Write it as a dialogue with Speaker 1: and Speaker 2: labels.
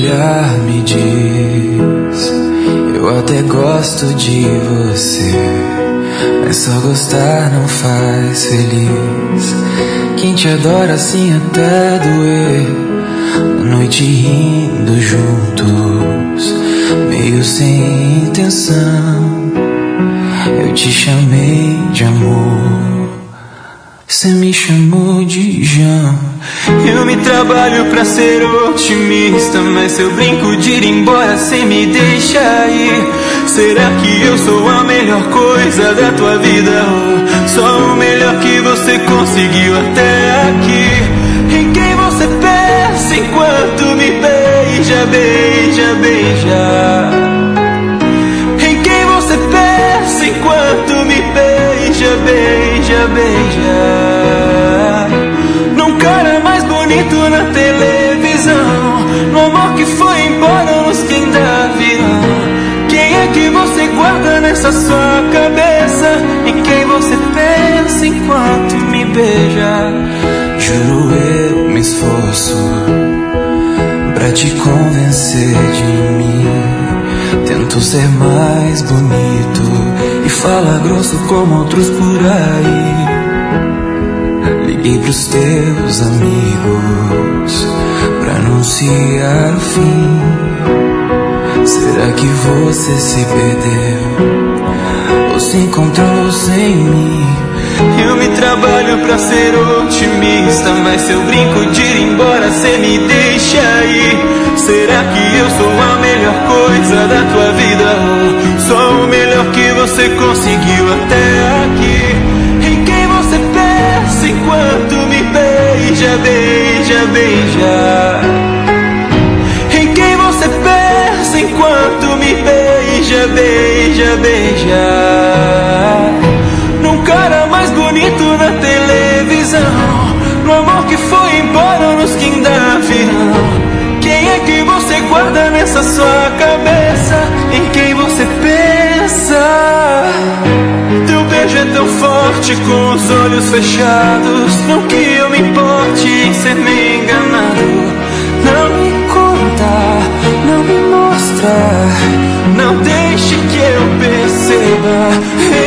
Speaker 1: olhar me diz, eu até gosto de você, mas só gostar não faz feliz. Quem te adora assim até doer, a noite rindo juntos, meio sem intenção, eu te chamei de amor, cê me chamou de Jão. Eu me trabalho pra ser otimista, mas eu brinco de ir embora sem me deixar ir. Será que eu sou a melhor coisa da tua vida, ou só o melhor que você conseguiu até aqui? Em quem você pensa enquanto me beija, beija, beija? Em quem você pensa enquanto me beija, beija, beija? Num cara mais bonito na televisão, no amor que foi embora, nos que ainda virão. Quem é que você guarda nessa sua cabeça? Em quem você pensa enquanto me beija? Juro eu me esforço pra te convencer de mim. Tento ser mais bonito e falar grosso como outros por aí. Liguei pros teus amigos pra anunciar o fim. Será que você se perdeu ou se encontrou sem mim? Eu me trabalho pra ser otimista, mas se eu brinco de ir embora, cê me deixa ir. Será que eu sou a melhor coisa da tua vida, ou só o melhor que você conseguiu até aqui? Em quem você pensa enquanto me beija, beija, beija? Em quem você pensa enquanto me beija, beija, beija? Num cara mais bonito na televisão, no amor que foi embora, nos que ainda virão. Quem é que você guarda nessa sua cabeça? Em quem você pensa? Teu beijo é tão forte com os olhos fechados, não que eu me importe em ser me enganado. Não me conta, não me mostra, não deixe que eu perceba.